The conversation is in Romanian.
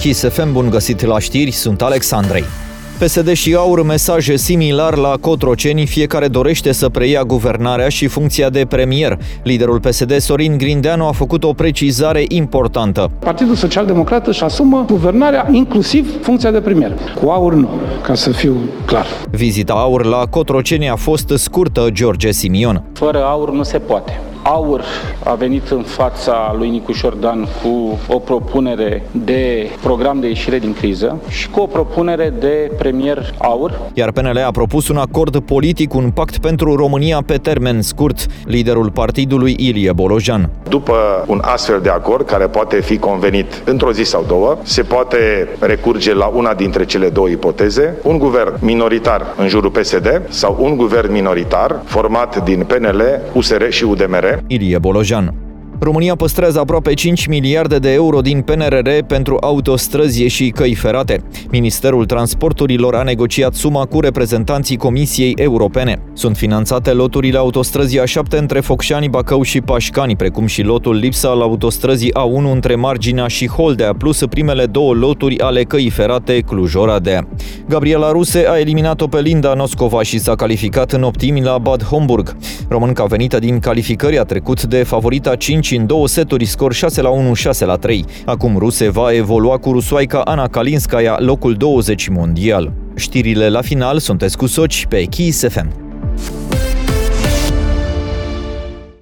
Kiss FM, bun găsit la știri, sunt Alex Andrei. PSD și AUR mesaje similar la Cotroceni, fiecare dorește să preia guvernarea și funcția de premier. Liderul PSD, Sorin Grindeanu, a făcut o precizare importantă. Partidul Social-Democrat își asumă guvernarea, inclusiv funcția de premier. Cu AUR nu, ca să fiu clar. Vizita AUR la Cotroceni a fost scurtă, George Simion. Fără AUR nu se poate. AUR a venit în fața lui Nicu Șordan cu o propunere de program de ieșire din criză și cu o propunere de premier AUR. Iar PNL a propus un acord politic, un pact pentru România pe termen scurt. Liderul partidului, Ilie Bolojan. După un astfel de acord, care poate fi convenit într-o zi sau două, se poate recurge la una dintre cele două ipoteze, un guvern minoritar în jurul PSD sau un guvern minoritar format din PNL, USR și UDMR. Ilie Bolojan. România păstrează aproape 5 miliarde de euro din PNRR pentru autostrăzi și căi ferate. Ministerul Transporturilor a negociat suma cu reprezentanții Comisiei Europene. Sunt finanțate loturile autostrăzii A7 între Focșani, Bacău și Pașcani, precum și lotul lipsa al autostrăzii A1 între Marginea și Holdea, plus primele două loturi ale căii ferate Cluj-Oradea. Gabriela Ruse a eliminat-o pe Linda Noscova și s-a calificat în optimi la Bad Homburg. Românca venită din calificări a trecut de favorita 5 în 2 seturi, scor 6-1, 6-3. Acum Ruse va evolua cu rusoaica Ana Kalinskaya, locul 20 mondial. Știrile la final sunteți cu Soci pe Kiss FM.